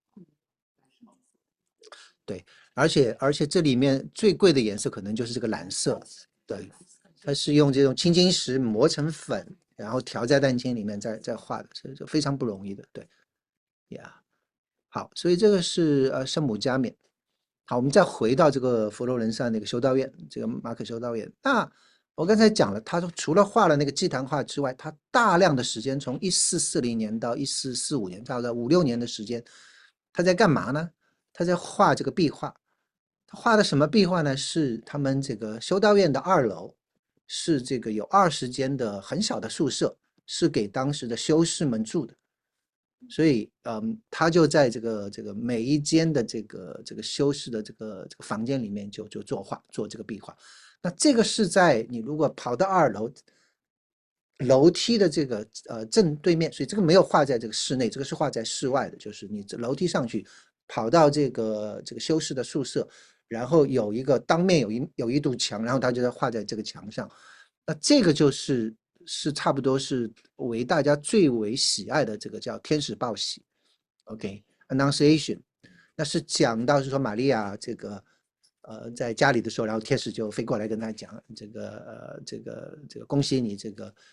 对，而且这里面最贵的颜色可能就是这个蓝色，对，它是用这种青金石磨成粉，然后调在蛋清里面再画的，所以就非常不容易的，对，呀，好，所以这个是圣母加冕。好，我们再回到这个佛罗伦萨那个修道院，这个马可修道院。那我刚才讲了，他除了画了那个祭坛画之外，他大量的时间从1440年到1445年，大概5、6年的时间，他在干嘛呢？他在画这个壁画。他画的什么壁画呢？是他们这个修道院的2楼，是这个有20间的很小的宿舍，是给当时的修士们住的。所以，他就在这个每一间的这个修士的这个房间里面就做这个壁画。那这个是在你如果跑到2楼楼梯的这个正对面，所以这个没有画在这个室内，这个是画在室外的，就是你这楼梯上去跑到这个修士的宿舍，然后有一个当面有一堵墙，然后他就在画在这个墙上。那这个就是差不多是为大家最为喜爱的这个叫天使报喜 ，OK，Annunciation，那是讲到是说玛利亚这个在家里的时候，然后天使就飞过来跟他讲这个恭喜你这个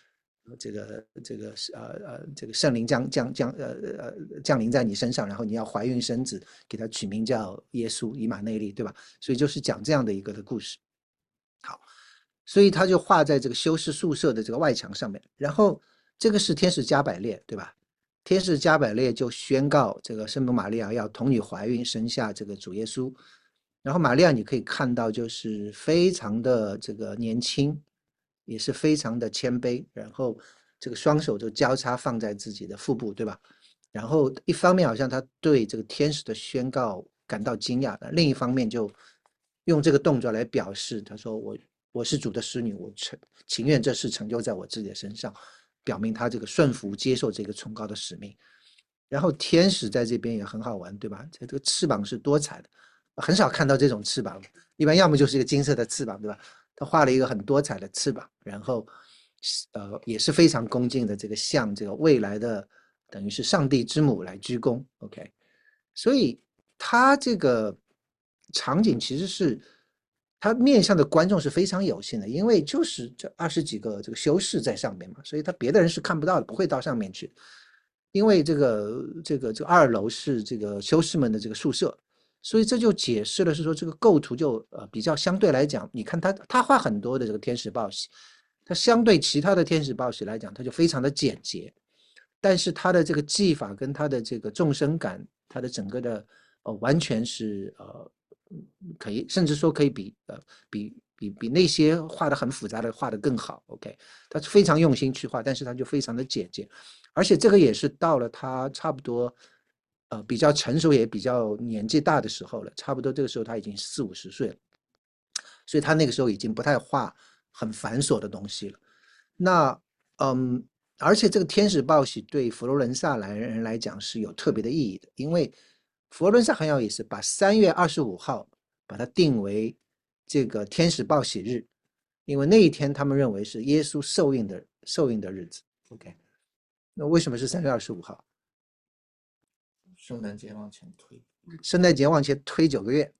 这个圣灵降临在你身上，然后你要怀孕生子，给他取名叫耶稣以马内利，对吧？所以就是讲这样的一个的故事。好，所以他就画在这个修士宿舍的这个外墙上面，然后这个是天使加百列，对吧？天使加百列就宣告这个圣母玛利亚要童女怀孕，生下这个主耶稣。然后玛利亚你可以看到就是非常的这个年轻，也是非常的谦卑，然后这个双手就交叉放在自己的腹部，对吧？然后一方面好像他对这个天使的宣告感到惊讶，另一方面就用这个动作来表示，他说我是主的使女，我情愿这事成就在我自己的身上，表明他这个顺服接受这个崇高的使命。然后天使在这边也很好玩，对吧？这个翅膀是多彩的，很少看到这种翅膀，一般要么就是一个金色的翅膀，对吧？他画了一个很多彩的翅膀，然后也是非常恭敬的这个向这个未来的等于是上帝之母来鞠躬 ，OK。所以他这个场景其实是他面向的观众是非常有限的，因为就是这20几个这个修士在上面嘛，所以他别的人是看不到的，不会到上面去。因为这个2楼是这个修士们的这个宿舍，所以这就解释了是说这个构图就比较相对来讲，你看他画很多的这个天使报喜，它相对其他的天使报喜来讲，它就非常的简洁，但是它的这个技法跟它的这个纵深感，它的整个的完全是可以甚至说可以比那些画的很复杂的画的更好 ，OK， 他非常用心去画，但是他就非常的简洁。而且这个也是到了他差不多，比较成熟也比较年纪大的时候了，差不多这个时候他已经40、50岁了，所以他那个时候已经不太画很繁琐的东西了。那而且这个天使报喜对佛罗伦萨人来讲是有特别的意义的，因为佛罗伦萨很有意思，把3月25号把它定为这个天使报喜日，因为那一天他们认为是耶稣受孕的日子。OK。那为什么是3月25号？ 圣诞节往前推， 圣诞节往前推9个月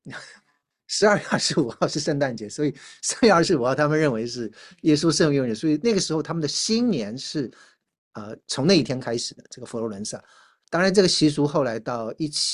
，12月25号是圣诞节，所以3月25号他们认为是耶稣受孕日，所以那个时候他们的新年是从那一天开始的。这个佛罗伦萨，当然这个习俗后来到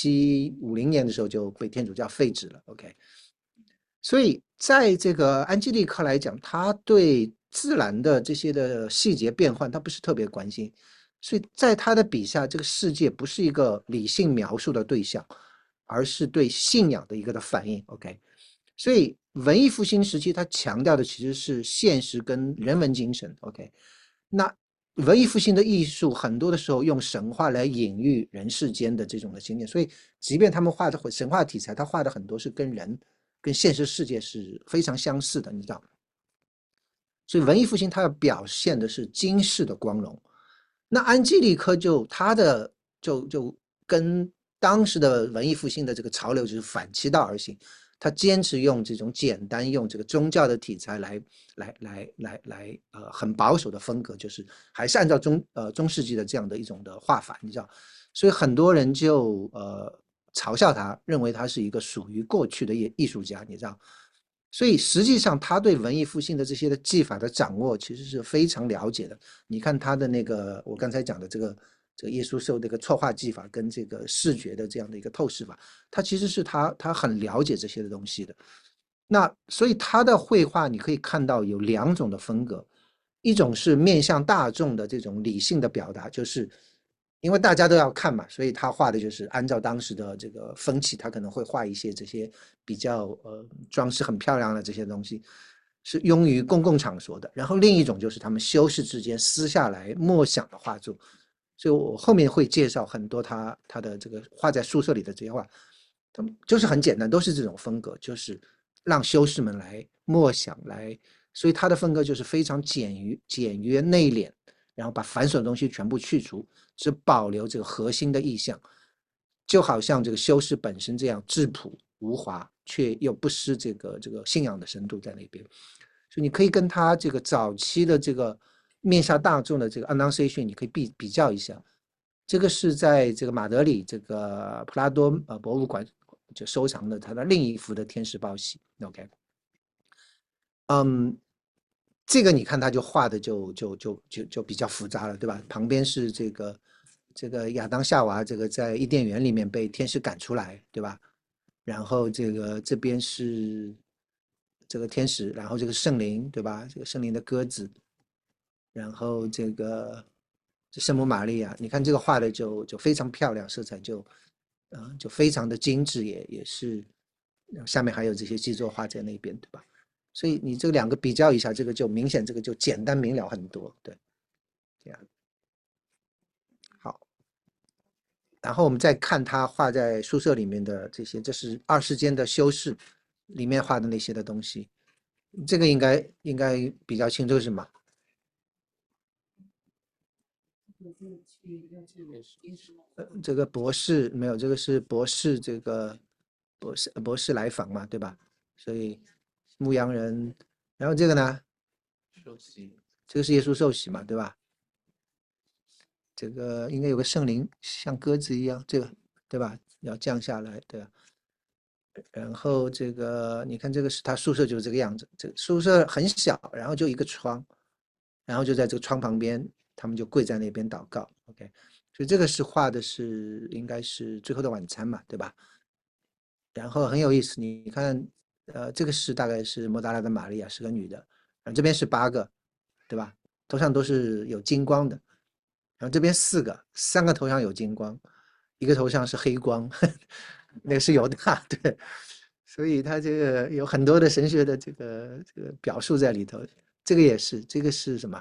1750年的时候就被天主教废止了。OK， 所以在这个安基利克来讲，他对自然的这些的细节变换，他不是特别关心。所以在他的笔下，这个世界不是一个理性描述的对象，而是对信仰的一个的反应。OK， 所以文艺复兴时期，他强调的其实是现实跟人文精神。OK， 那文艺复兴的艺术很多的时候用神话来隐喻人世间的这种的经验，所以即便他们画的神话题材，他画的很多是跟现实世界是非常相似的，你知道吗？所以文艺复兴它要表现的是今世的光荣。那安基利科就跟当时的文艺复兴的这个潮流就是反其道而行，他坚持用这种简单，用这个宗教的题材来很保守的风格，就是还是按照中世纪的这样的一种的画法，你知道，所以很多人就嘲笑他，认为他是一个属于过去的艺术家，你知道。所以实际上他对文艺复兴的这些的技法的掌握其实是非常了解的。你看他的那个我刚才讲的这个耶稣受这个错画技法跟这个视觉的这样的一个透视法，他其实是他很了解这些的东西的。那所以他的绘画你可以看到有2种的风格，一种是面向大众的这种理性的表达，就是因为大家都要看嘛，所以他画的就是按照当时的这个风气，他可能会画一些这些比较装饰很漂亮的这些东西，是用于公共场所的。然后另一种就是他们修士之间私下来默想的画作，所以我后面会介绍很多他的这个画在宿舍里的这些画，他们就是很简单，都是这种风格，就是让修士们来默想来，所以他的风格就是非常简约内敛，然后把繁琐的东西全部去除，只保留这个核心的意象，就好像这个修士本身这样质朴无华，却又不失这个信仰的深度在那边。所以你可以跟他这个早期的这个面向大众的这个 Annunciation， 你可以比较一下。这个是在这个马德里这个普拉多博物馆就收藏的他的另一幅的天使报喜。OK， 这个你看他就画的就比较复杂了，对吧？旁边是这个亚当夏娃这个在伊甸园里面被天使赶出来，对吧？然后这边是这个天使，然后这个圣灵，对吧？这个圣灵的鸽子，然后这圣母玛利亚，你看这个画的就非常漂亮，色彩就非常的精致，也是，下面还有这些基座画在那边，对吧？所以你这两个比较一下，这个就明显，这个就简单明了很多，对，这样好。然后我们再看他画在宿舍里面的这些，这是二世间的修饰里面画的那些的东西，这个应该比较清楚是吗？这个博士没有，这个是博士，这个博士来访嘛，对吧？所以牧羊人，然后这个呢， 受洗， 这个是耶稣受洗嘛，对吧？这个应该有个圣灵，像鸽子一样，这个对吧？要降下来，对吧？然后这个你看，这个是他宿舍就是这个样子，这个宿舍很小，然后就一个窗，然后就在这个窗旁边，他们就跪在那边祷告。OK，所以这个是画的是应该是最后的晚餐嘛，对吧？然后很有意思，你看，这个是大概是莫大拉的玛利亚是个女的，然后这边是8个，对吧？头上都是有金光的，然后这边3个头上有金光，一个头上是黑光，那个是犹大，对，所以它这个有很多的神学的这个表述在里头。这个也是，这个是什么？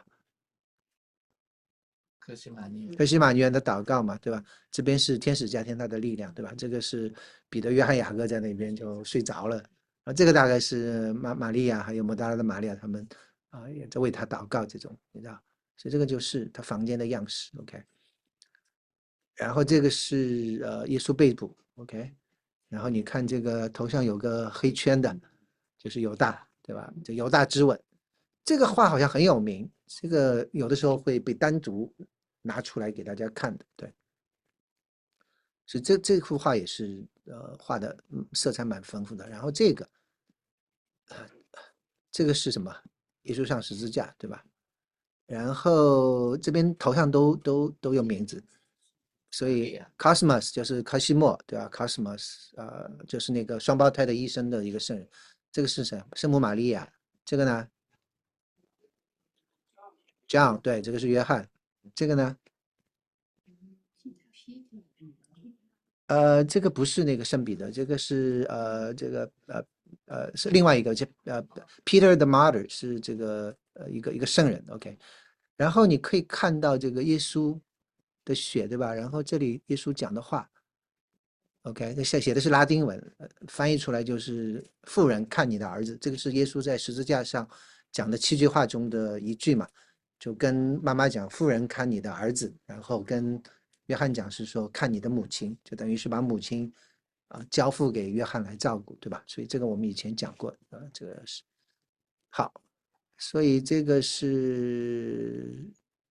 克西玛尼克西玛女人的祷告嘛，对吧？这边是天使加添他的力量，对吧？这个是彼得、约翰、雅各在那边就睡着了，啊，这个大概是玛利亚还有莫大拉的玛利亚他们啊也在为他祷告，这种你知道，所以这个就是他房间的样式，OK。然后这个是耶稣被捕，OK。然后你看这个头上有个黑圈的，就是犹大，对吧？这犹大之吻，这个画好像很有名，这个有的时候会被单独拿出来给大家看的，对。所以这幅画也是画的色彩蛮丰富的。然后这个是什么？耶稣上十字架，对吧？然后这边头上都有名字，所以 Cosmos 就是科西莫，对吧？Cosmos 就是那个双胞胎的医生的一个圣人。这个是谁？圣母玛利亚。这个呢？John，对，这个是约翰。这个呢？这个不是那个圣彼得，这个是是另外一个，Peter the Martyr 是这个一个圣人，OK。然后你可以看到这个耶稣的血，对吧？然后这里耶稣讲的话，OK，这写的是拉丁文，翻译出来就是“妇人看你的儿子”，这个是耶稣在十字架上讲的7句话中的一句嘛，就跟妈妈讲“妇人看你的儿子”，然后跟约翰讲是说看你的母亲，就等于是把母亲交付给约翰来照顾，对吧？所以这个我们以前讲过，这个是好，所以这个是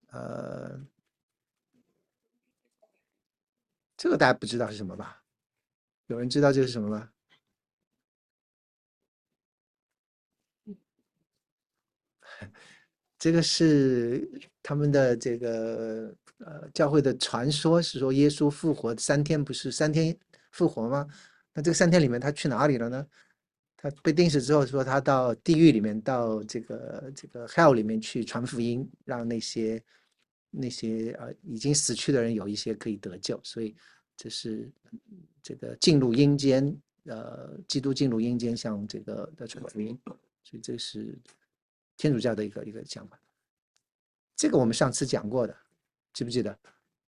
这个大家不知道是什么吧？有人知道这是什么吗？这个是他们的这个教会的传说，是说耶稣复活3天，不是3天复活吗？那这个3天里面他去哪里了呢？他被钉死之后说他到地狱里面，到这个 hell 里面去传福音，让那些已经死去的人有一些可以得救，所以这是这个进入阴间，基督进入阴间向这个的传福音，所以这是天主教的一个讲法。这个我们上次讲过的，记不记得？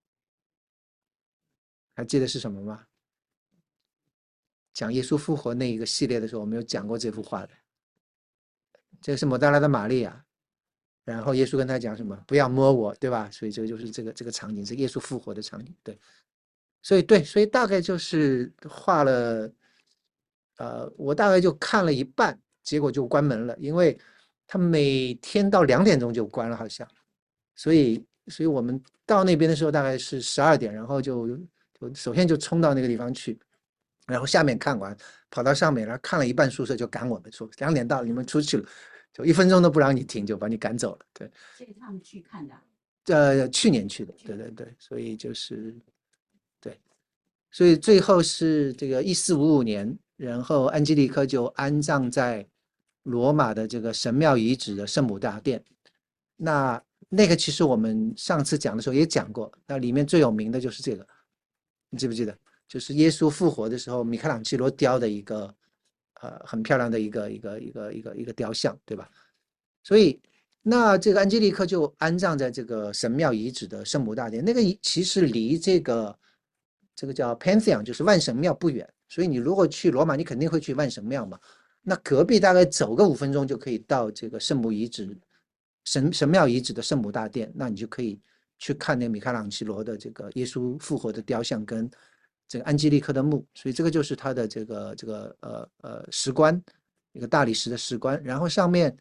还记得是什么吗？讲耶稣复活那一个系列的时候，我们有讲过这幅画的。这个是抹大拉的玛利亚，然后耶稣跟他讲什么？不要摸我，对吧？所以这个就是这个场景，是耶稣复活的场景。对，所以大概就是画了，我大概就看了一半，结果就关门了，因为他每天到2点钟就关了，好像。所以我们到那边的时候大概是12点，然后就首先就冲到那个地方去，然后下面看完，跑到上面，然后看了一半宿舍就赶我们说2点到了，你们出去了， 就1分钟都不让你停，就把你赶走了。对， 所以他们去看的。 去年去的，对对对，所以就是对，所以最后是这个1455年，然后安基利科就安葬在罗马的这个神庙遗址的圣母大殿。那个其实我们上次讲的时候也讲过，那里面最有名的就是这个，你记不记得？就是耶稣复活的时候，米开朗基罗雕的一个很漂亮的一个雕像，对吧？所以那这个安基利克就安葬在这个神庙遗址的圣母大殿，那个其实离这个叫 Pantheon 就是万神庙不远，所以你如果去罗马，你肯定会去万神庙嘛。那隔壁大概走个5分钟就可以到这个圣母遗址神庙遗址的圣母大殿，那你就可以去看那个米开朗基罗的这个耶稣复活的雕像跟这个安基利克的墓，所以这个就是他的这个石棺，一个大理石的石棺，然后上面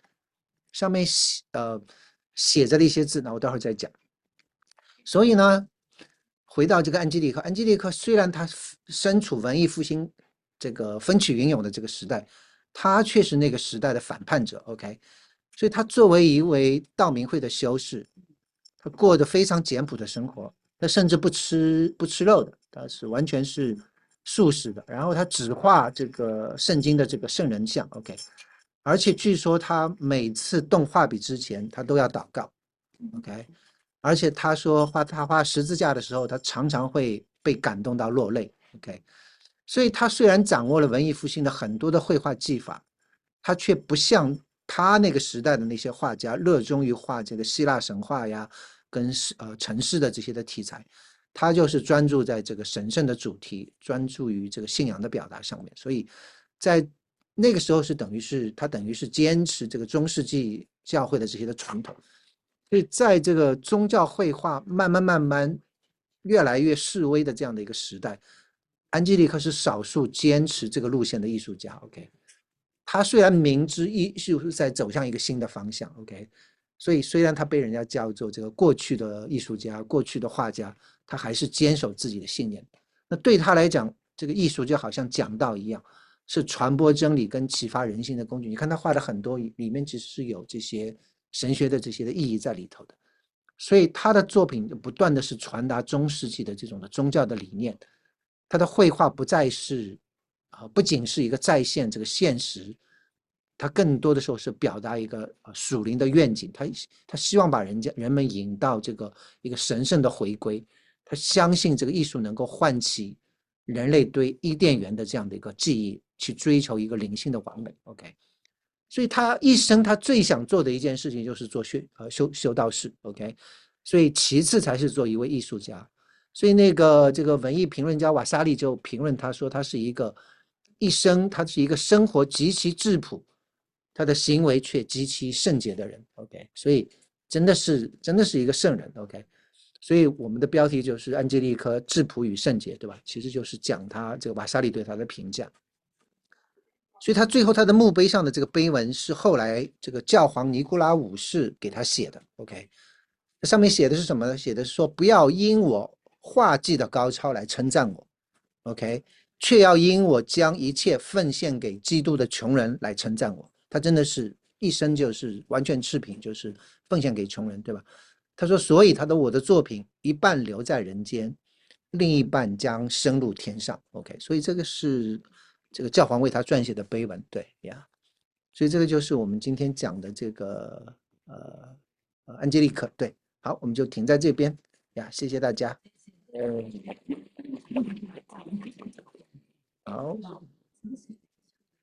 写着的一些字，那我待会儿再讲。所以呢，回到这个安基利克，安基利克虽然他身处文艺复兴这个风起云涌的这个时代，他却是那个时代的反叛者。OK， 所以他作为一位道明会的修士，他过得非常简朴的生活，他甚至不吃肉的，他是完全是素食的。然后他只画这个圣经的这个圣人像。OK。而且据说他每次动画笔之前，他都要祷告 ，OK。而且他说他画十字架的时候，他常常会被感动到落泪 ，OK。所以他虽然掌握了文艺复兴的很多的绘画技法，他却不像他那个时代的那些画家热衷于画这个希腊神话呀，跟城市的这些的题材，他就是专注在这个神圣的主题，专注于这个信仰的表达上面。所以在那个时候是等于是坚持这个中世纪教会的这些的传统，所以在这个宗教绘画慢慢越来越式微的这样的一个时代，安基利克是少数坚持这个路线的艺术家。OK， 他虽然明知艺术是在走向一个新的方向。OK， 所以虽然他被人家叫做这个过去的艺术家、过去的画家，他还是坚守自己的信念。那对他来讲，这个艺术就好像讲道一样，是传播真理跟启发人心的工具。你看他画的很多，里面其实是有这些神学的这些的意义在里头的。所以他的作品不断的是传达中世纪的这种的宗教的理念。他的绘画不再是不仅是一个再现这个现实，他更多的时候是表达一个属灵的愿景。他希望把人们引到这个一个神圣的回归。他相信这个艺术能够唤起人类对伊甸园的这样的一个记忆，去追求一个灵性的完美。OK， 所以他一生他最想做的一件事情就是做修道士。OK， 所以其次才是做一位艺术家。所以这个文艺评论家瓦萨利就评论他说，他是一个生活极其质朴，他的行为却极其圣洁的人。OK， 所以真的是一个圣人。OK， 所以我们的标题就是安基利科质朴与圣洁，对吧？其实就是讲他这个瓦萨利对他的评价。所以他最后他的墓碑上的这个碑文是后来这个教皇尼古拉五世给他写的。OK， 上面写的是什么呢？写的是说，不要因我画技的高超来称赞我 ，OK， 却要因我将一切奉献给基督的穷人来称赞我。他真的是一生就是完全赤贫，就是奉献给穷人，对吧？他说，所以我的作品一半留在人间，另一半将升入天上。OK， 所以这个是这个教皇为他撰写的碑文，对呀。所以这个就是我们今天讲的这个安基利克，对。好，我们就停在这边呀，谢谢大家。好。